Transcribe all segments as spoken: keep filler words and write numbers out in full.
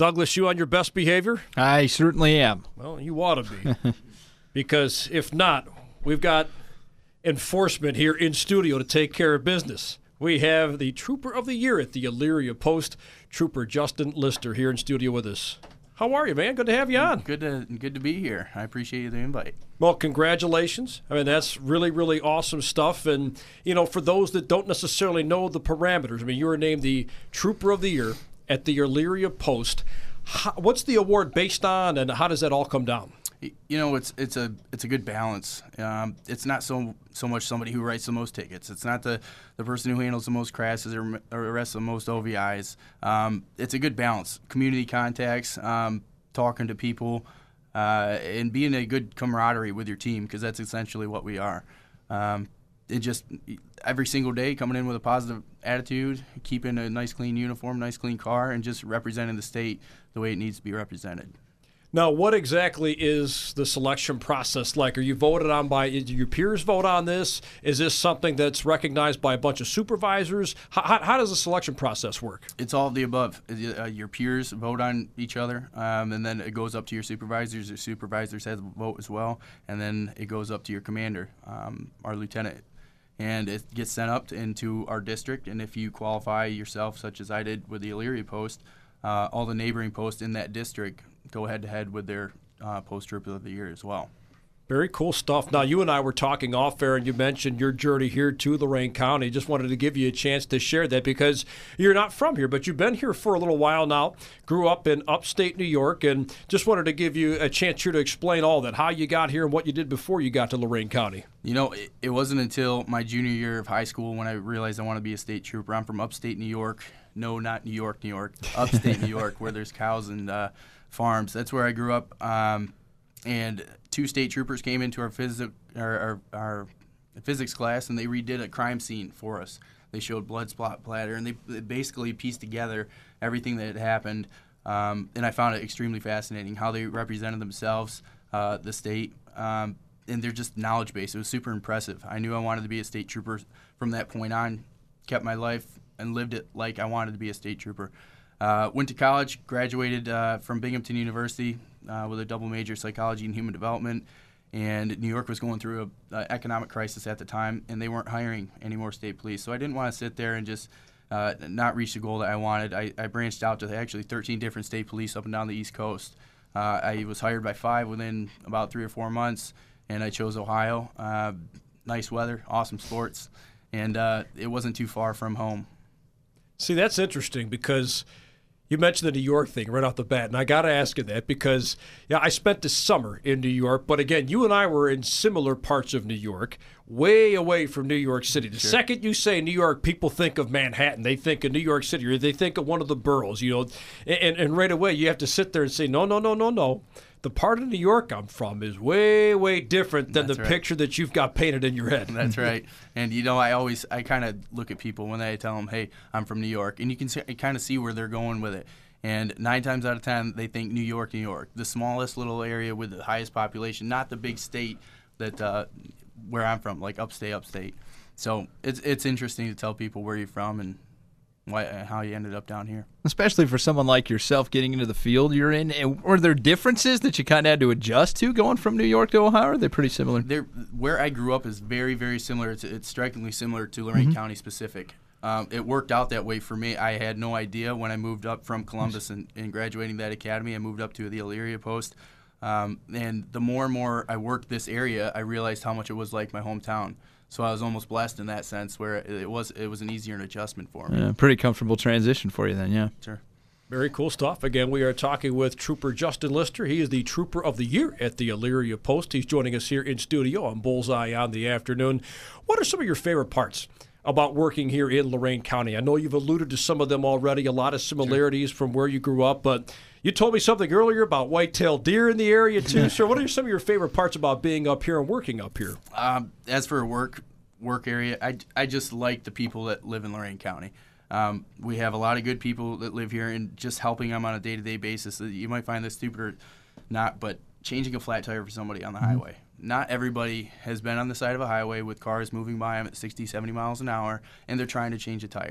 Douglas, you on your best behavior? I certainly am. Well, you ought to be. Because if not, we've got enforcement here in studio to take care of business. We have the Trooper of the Year at the Elyria Post, Trooper Justin Lister, here in studio with us. How are you, man? Good to have you on. Good to good to be here. I appreciate the invite. Well, congratulations. I mean, that's really, really awesome stuff. And, you know, for those that don't necessarily know the parameters, I mean, you were named the Trooper of the Year at the Elyria Post. How, what's the award based on, and how does that all come down? You know, it's it's a it's a good balance. Um, it's not so so much somebody who writes the most tickets. It's not the, the person who handles the most crashes or, or arrests the most O V Is. Um, it's a good balance. Community contacts, um, talking to people, uh, and being a good camaraderie with your team, because that's essentially what we are. Um, it just every single day coming in with a positive attitude, keeping a nice clean uniform, nice clean car, and just representing the state the way it needs to be represented. Now, what exactly is the selection process like? Are you voted on by, do your peers vote on this? Is this something that's recognized by a bunch of supervisors? How, how, how does the selection process work? It's all of the above. Uh, your peers vote on each other, um, and then it goes up to your supervisors. Your supervisors have a vote as well, and then it goes up to your commander, um, our lieutenant. And it gets sent up into our district, and if you qualify yourself, such as I did with the Elyria Post, uh, all the neighboring posts in that district go head-to-head with their uh, Post Trooper of the Year as well. Very cool stuff. Now, you and I were talking off air, and you mentioned your journey here to Lorain County. Just wanted to give you a chance to share that because you're not from here, but you've been here for a little while now, grew up in upstate New York, and just wanted to give you a chance here to explain all that, how you got here and what you did before you got to Lorain County. You know, it, it wasn't until my junior year of high school when I realized I wanted to be a state trooper. I'm from upstate New York. No, not New York, New York. Upstate New York, where there's cows and uh, farms. That's where I grew up. Um, and two state troopers came into our, phys- our, our, our physics class, and they redid a crime scene for us. They showed blood splat splatter, and they, they basically pieced together everything that had happened. Um, and I found it extremely fascinating how they represented themselves, uh, the state, um, and they're just knowledge base. It was super impressive. I knew I wanted to be a state trooper from that point on, kept my life and lived it like I wanted to be a state trooper. Uh, went to college, graduated uh, from Binghamton University uh, with a double major, psychology and human development. And New York was going through an economic crisis at the time, and they weren't hiring any more state police. So I didn't want to sit there and just uh, not reach the goal that I wanted. I, I branched out to actually thirteen different state police up and down the East Coast. Uh, I was hired by five within about three or four months, and I chose Ohio. Uh, nice weather, awesome sports, and uh, it wasn't too far from home. See, that's interesting because you mentioned the New York thing right off the bat, and I got to ask you that because, yeah, I spent the summer in New York, but again, you and I were in similar parts of New York, way away from New York City. The sure. second you say New York, people think of Manhattan. They think of New York City, or they think of one of the boroughs, you know, and, and right away you have to sit there and say, no, no, no, no, no. The part of New York I'm from is way, way different than That's the right. picture that you've got painted in your head. That's right. And, you know, I always, I kind of look at people when I tell them, hey, I'm from New York. And you can kind of see where they're going with it. And nine times out of ten, they think New York, New York, the smallest little area with the highest population, not the big state that uh, where I'm from, like upstate, upstate. So it's it's interesting to tell people where you're from and why, how you ended up down here. Especially for someone like yourself getting into the field you're in. And were there differences that you kind of had to adjust to going from New York to Ohio, or are they pretty similar? They're, where I grew up is very, very similar. To, it's strikingly similar to Lorain mm-hmm. County specific. Um, it worked out that way for me. I had no idea when I moved up from Columbus and, and graduating that academy. I moved up to the Elyria Post. Um, and the more and more I worked this area, I realized how much it was like my hometown. So I was almost blessed in that sense, where it was it was an easier adjustment for me. Yeah, pretty comfortable transition for you then, yeah. Sure. Very cool stuff. Again, we are talking with Trooper Justin Lister. He is the Trooper of the Year at the Elyria Post. He's joining us here in studio on Bullseye on the Afternoon. What are some of your favorite parts about working here in Lorain County? I know you've alluded to some of them already, a lot of similarities sure. from where you grew up, but you told me something earlier about white-tailed deer in the area too. So what are some of your favorite parts about being up here and working up here? Um, as for work work area, I, I just like the people that live in Lorain County. Um, we have a lot of good people that live here, and just helping them on a day-to-day basis. You might find this stupid or not, but changing a flat tire for somebody on the mm-hmm. highway. Not everybody has been on the side of a highway with cars moving by them at sixty, seventy miles an hour, and they're trying to change a tire.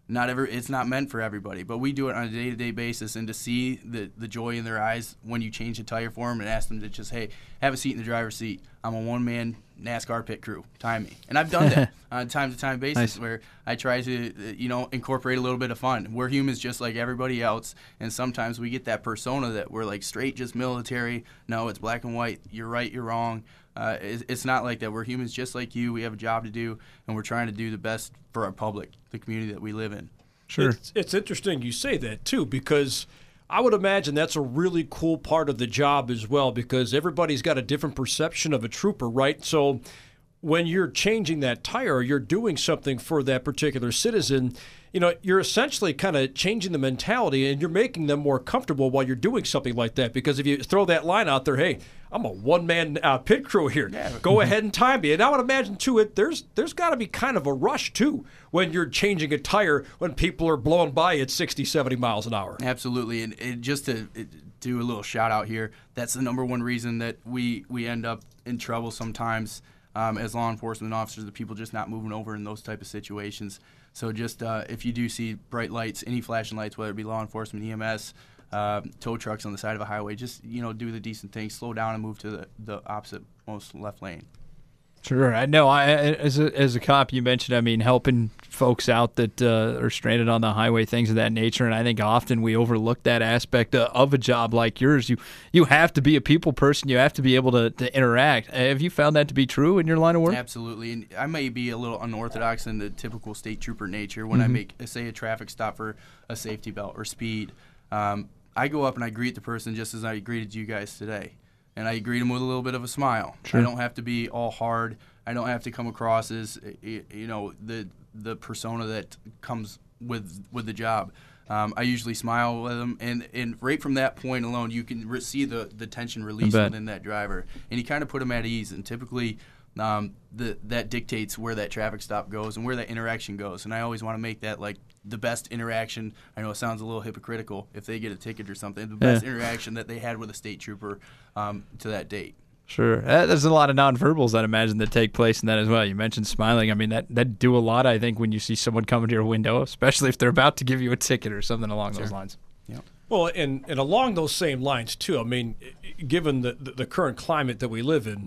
not every it's not meant for everybody, but we do it on a day-to-day basis. And to see the the joy in their eyes when you change a tire for them and ask them to just, hey, have a seat in the driver's seat. I'm a one-man NASCAR pit crew. Time me. And I've done that on a time-to-time basis nice. Where I try to, you know, incorporate a little bit of fun. We're humans just like everybody else, and sometimes we get that persona that we're like straight, just military. No, it's black and white. You're right, you're wrong. Uh, it's, it's not like that. We're humans just like you. We have a job to do, and we're trying to do the best for our public, the community that we live in. Sure. It's, it's interesting you say that, too, because I would imagine that's a really cool part of the job as well, because everybody's got a different perception of a trooper, right? So when you're changing that tire, you're doing something for that particular citizen, you know, you're essentially kind of changing the mentality and you're making them more comfortable while you're doing something like that. Because if you throw that line out there, hey, I'm a one-man uh, pit crew here. Yeah. Go ahead and time me. And I would imagine, too, it there's there's got to be kind of a rush, too, when you're changing a tire when people are blowing by at sixty, seventy miles an hour. Absolutely. And, and just to it, do a little shout-out here, that's the number one reason that we, we end up in trouble sometimes um, as law enforcement officers, the people just not moving over in those type of situations. So just uh, if you do see bright lights, any flashing lights, whether it be law enforcement, E M S, uh, tow trucks on the side of a highway, just, you know, do the decent thing, slow down and move to the, the opposite most left lane. Sure. I know. I as a as a cop, you mentioned, I mean, helping folks out that uh, are stranded on the highway, things of that nature. And I think often we overlook that aspect uh, of a job like yours. You you have to be a people person. You have to be able to, to interact. Have you found that to be true in your line of work? Absolutely. And I may be a little unorthodox in the typical state trooper nature when mm-hmm. I make, say, a traffic stop for a safety belt or speed. Um, I go up and I greet the person just as I greeted you guys today. And I greet them with a little bit of a smile. Sure. I don't have to be all hard. I don't have to come across as, you know, the the persona that comes with with the job. Um, I usually smile with them, and, and right from that point alone, you can re- see the, the tension release within that driver, and you kind of put them at ease. And typically, um, the that dictates where that traffic stop goes and where that interaction goes. And I always want to make that like the best interaction. I know it sounds a little hypocritical if they get a ticket or something. The best yeah. interaction that they had with a state trooper um, to that date. Sure. There's a lot of nonverbals, I'd imagine, that take place in that as well. You mentioned smiling. I mean, that that do a lot, I think, when you see someone coming to your window, especially if they're about to give you a ticket or something along sure. those lines. Yeah. Well, and, and along those same lines, too, I mean, given the, the, the current climate that we live in,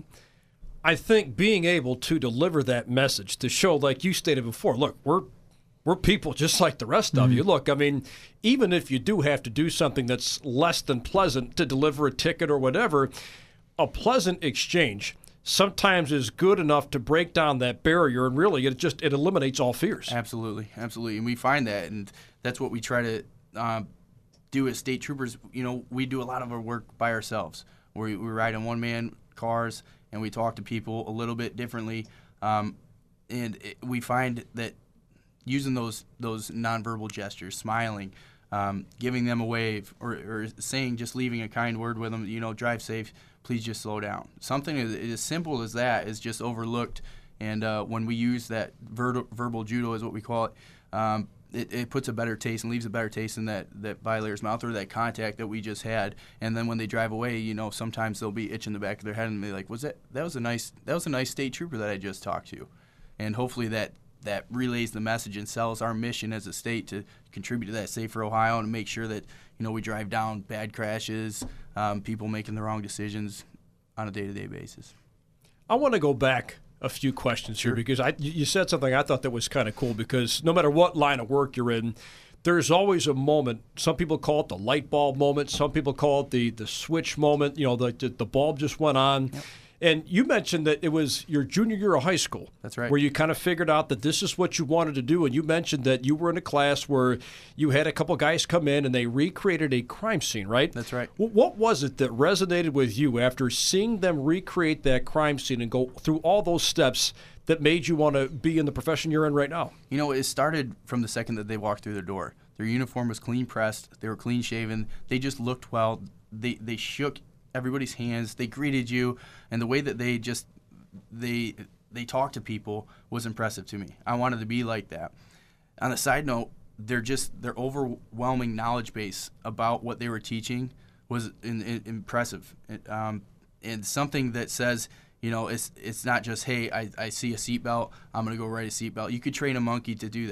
I think being able to deliver that message to show, like you stated before, look, we're we're people just like the rest mm-hmm. of you. Look, I mean, even if you do have to do something that's less than pleasant to deliver a ticket or whatever, a pleasant exchange sometimes is good enough to break down that barrier, and really it just it eliminates all fears. Absolutely, absolutely, and we find that, and that's what we try to uh, do as state troopers. You know, we do a lot of our work by ourselves. We, we ride in one-man cars, and we talk to people a little bit differently, um, and it, we find that using those those nonverbal gestures, smiling, um, giving them a wave, or, or saying, just leaving a kind word with them, you know, drive safe, please just slow down. Something as, as simple as that is just overlooked, and uh, when we use that ver- verbal judo, is what we call it, um, it, it puts a better taste and leaves a better taste in that, that violators' mouth, or that contact that we just had. And then when they drive away, you know, sometimes they'll be itching the back of their head and be like, was that that was a nice that was a nice state trooper that I just talked to. And hopefully that that relays the message and sells our mission as a state to contribute to that Safer Ohio and make sure that, you know, we drive down bad crashes, um, people making the wrong decisions on a day-to-day basis. I want to go back a few questions here, sure. because I, you said something I thought that was kind of cool, because no matter what line of work you're in, there's always a moment. Some people call it the light bulb moment. Some people call it the, the switch moment. You know, the, the bulb just went on. Yep. And you mentioned that it was your junior year of high school. That's right. Where you kind of figured out that this is what you wanted to do. And you mentioned that you were in a class where you had a couple guys come in and they recreated a crime scene, right? That's right. What was it that resonated with you after seeing them recreate that crime scene and go through all those steps that made you want to be in the profession you're in right now? You know, it started from the second that they walked through their door. Their uniform was clean pressed. They were clean shaven. They just looked well. They they shook everybody's hands. They greeted you, and the way that they just they they talked to people was impressive to me. I wanted to be like that. On a side note, they're just their overwhelming knowledge base about what they were teaching was in, in, impressive, it, um, and something that says, you know, it's it's not just, hey, I, I see a seatbelt, I'm gonna go ride a seatbelt. You could train a monkey to do that.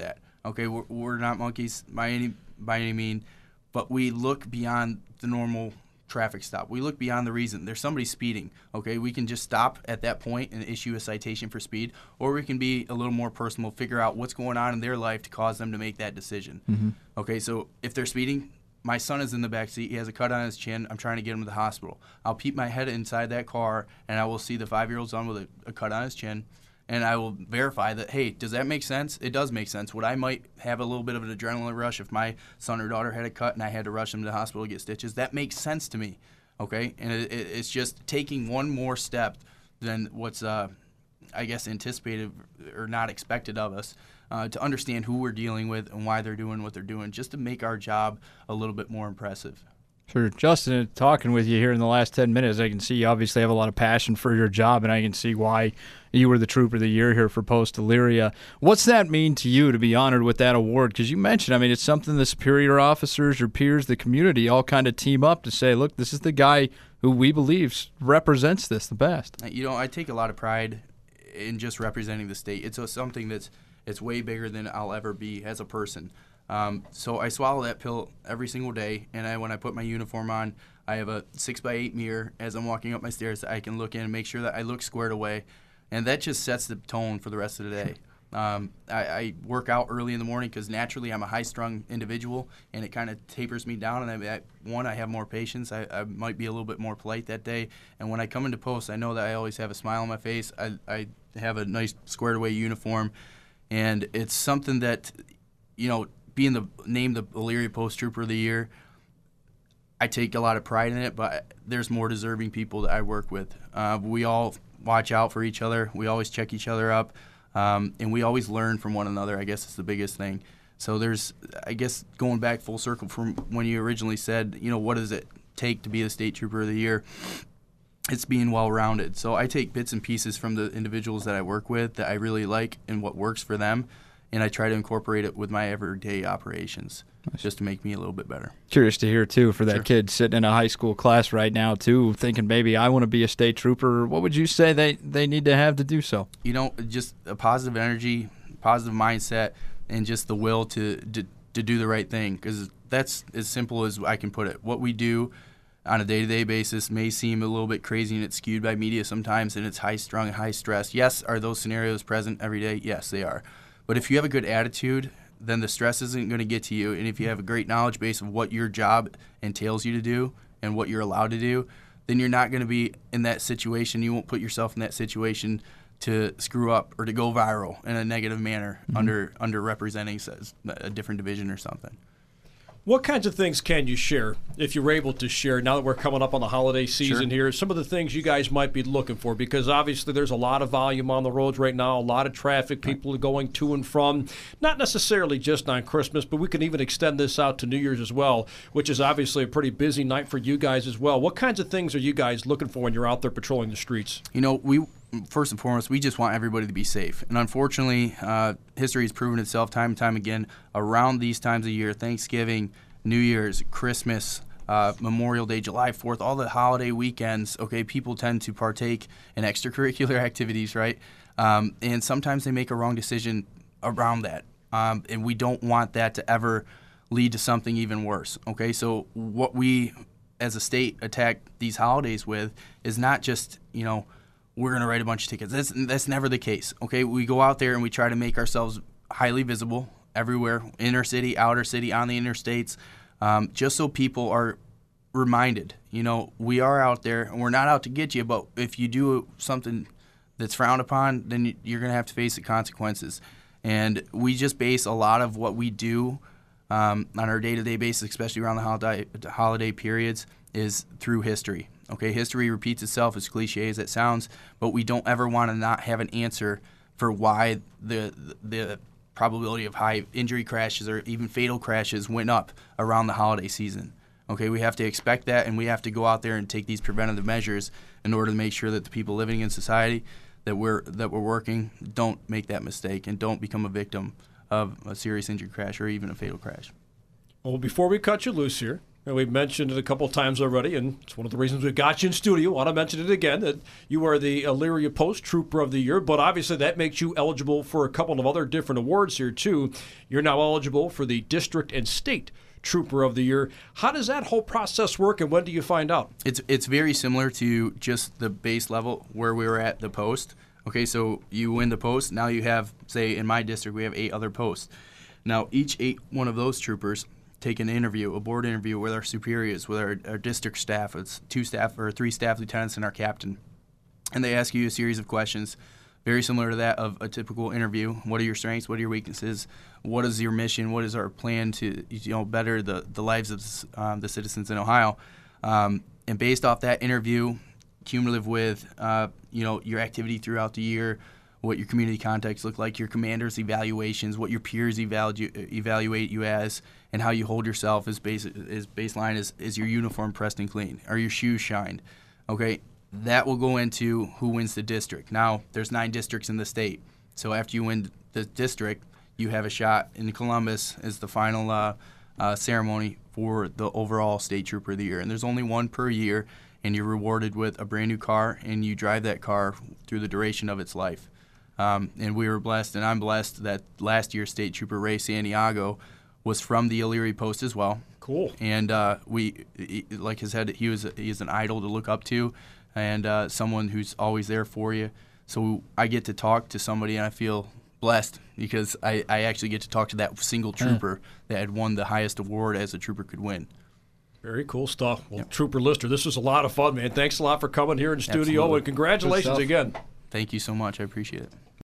Okay, we're, we're not monkeys by any by any mean, but we look beyond the normal traffic stop. We look beyond the reason. There's somebody speeding. Okay, we can just stop at that point and issue a citation for speed, or we can be a little more personal, figure out what's going on in their life to cause them to make that decision. Mm-hmm. Okay, so if they're speeding, my son is in the back seat. He has a cut on his chin. I'm trying to get him to the hospital. I'll peep my head inside that car, and I will see the five-year-old son with a, a cut on his chin, and I will verify that, hey, does that make sense? It does make sense. Would I might have a little bit of an adrenaline rush if my son or daughter had a cut and I had to rush them to the hospital to get stitches? That makes sense to me, okay? And it, it, it's just taking one more step than what's, uh, I guess, anticipated or not expected of us uh, to understand who we're dealing with and why they're doing what they're doing, just to make our job a little bit more impressive. Sure. Justin, talking with you here in the last ten minutes, I can see you obviously have a lot of passion for your job, and I can see why you were the Trooper of the Year here for Post Elyria. What's that mean to you to be honored with that award? Because you mentioned, I mean, it's something the superior officers, your peers, the community all kind of team up to say, look, this is the guy who we believe represents this the best. You know, I take a lot of pride in just representing the state. It's a, something that's it's way bigger than I'll ever be as a person. Um, so I swallow that pill every single day, and I, when I put my uniform on, I have a six by eight mirror as I'm walking up my stairs that I can look in and make sure that I look squared away, and that just sets the tone for the rest of the day. Um, I, I work out early in the morning because naturally I'm a high-strung individual, and it kind of tapers me down, and I, I, one, I have more patience. I, I might be a little bit more polite that day, and when I come into post, I know that I always have a smile on my face. I, I have a nice squared-away uniform, and it's something that, you know, being the named the Elyria Post Trooper of the Year, I take a lot of pride in it, but there's more deserving people that I work with. Uh, we all watch out for each other. We always check each other up, um, and we always learn from one another. I guess it's the biggest thing. So there's, I guess, going back full circle from when you originally said, you know, what does it take to be the State Trooper of the Year? It's being well-rounded. So I take bits and pieces from the individuals that I work with that I really like and what works for them, and I try to incorporate it with my everyday operations just to make me a little bit better. Curious to hear, too, for that Sure. kid sitting in a high school class right now, too, thinking maybe I want to be a state trooper. What would you say they, they need to have to do so? You know, just a positive energy, positive mindset, and just the will to to, to do the right thing, because that's as simple as I can put it. What we do on a day-to-day basis may seem a little bit crazy, and it's skewed by media sometimes, and it's high-strung and high-stress. Yes, are those scenarios present every day? Yes, they are. But if you have a good attitude, then the stress isn't going to get to you. And if you have a great knowledge base of what your job entails you to do and what you're allowed to do, then you're not going to be in that situation. You won't put yourself in that situation to screw up or to go viral in a negative manner mm-hmm. under under representing a different division or something. What kinds of things can you share, if you're able to share, now that we're coming up on the holiday season Sure. here, some of the things you guys might be looking for? Because obviously there's a lot of volume on the roads right now, a lot of traffic, people are going to and from, not necessarily just on Christmas, but we can even extend this out to New Year's as well, which is obviously a pretty busy night for you guys as well. What kinds of things are you guys looking for when you're out there patrolling the streets? You know, we first and foremost, we just want everybody to be safe. And unfortunately, uh, history has proven itself time and time again around these times of year, Thanksgiving, New Year's, Christmas, uh, Memorial Day, July fourth, all the holiday weekends, okay, people tend to partake in extracurricular activities, right? Um, and sometimes they make a wrong decision around that. Um, and we don't want that to ever lead to something even worse, okay? So what we, as a state, attack these holidays with is not just, you know, we're going to write a bunch of tickets. That's, that's never the case, okay? We go out there and we try to make ourselves highly visible everywhere, inner city, outer city, on the interstates, um, just so people are reminded, you know, we are out there and we're not out to get you, but if you do something that's frowned upon, then you're going to have to face the consequences. And we just base a lot of what we do um, on our day-to-day basis, especially around the holiday, holiday periods, is through history. Okay, history repeats itself, as cliche as it sounds, but we don't ever want to not have an answer for why the the probability of high injury crashes or even fatal crashes went up around the holiday season. Okay, we have to expect that, and we have to go out there and take these preventative measures in order to make sure that the people living in society that we're that we're working don't make that mistake and don't become a victim of a serious injury crash or even a fatal crash. Well, before we cut you loose here, And we've mentioned it a couple times already, and it's one of the reasons we've got you in studio. I want to mention it again, that you are the Elyria Post Trooper of the Year, but obviously that makes you eligible for a couple of other different awards here, too. You're now eligible for the District and State Trooper of the Year. How does that whole process work, and when do you find out? It's it's very similar to just the base level where we were at the post. Okay, so you win the post. Now you have, say, in my district, we have eight other posts. Now each eight one of those troopers take an interview, a board interview with our superiors, with our, our district staff. It's two staff or three staff lieutenants and our captain. And they ask you a series of questions, very similar to that of a typical interview. What are your strengths? What are your weaknesses? What is your mission? What is our plan to, you know, better the, the lives of um, the citizens in Ohio? Um, and based off that interview, cumulative with, uh, you know, your activity throughout the year, what your community contacts look like, your commander's evaluations, what your peers evalu- evaluate you as, and how you hold yourself is base is baseline is, is your uniform pressed and clean. Are your shoes shined? Okay, that will go into who wins the district. Now, there's nine districts in the state. So after you win the district, you have a shot in Columbus as the final uh, uh, ceremony for the overall State Trooper of the Year. And there's only one per year, and you're rewarded with a brand new car, and you drive that car through the duration of its life. Um, and we were blessed, and I'm blessed, that last year's State Trooper Ray Santiago was from the Elyria Post as well. Cool. And uh, we, he, like I said, he was he is an idol to look up to, and uh, someone who's always there for you. So I get to talk to somebody, and I feel blessed because I, I actually get to talk to that single trooper that had won the highest award as a trooper could win. Very cool stuff. Well, Yep. Trooper Lister, this was a lot of fun, man. Thanks a lot for coming here in studio, Absolutely. and congratulations Good stuff. again. Thank you so much. I appreciate it.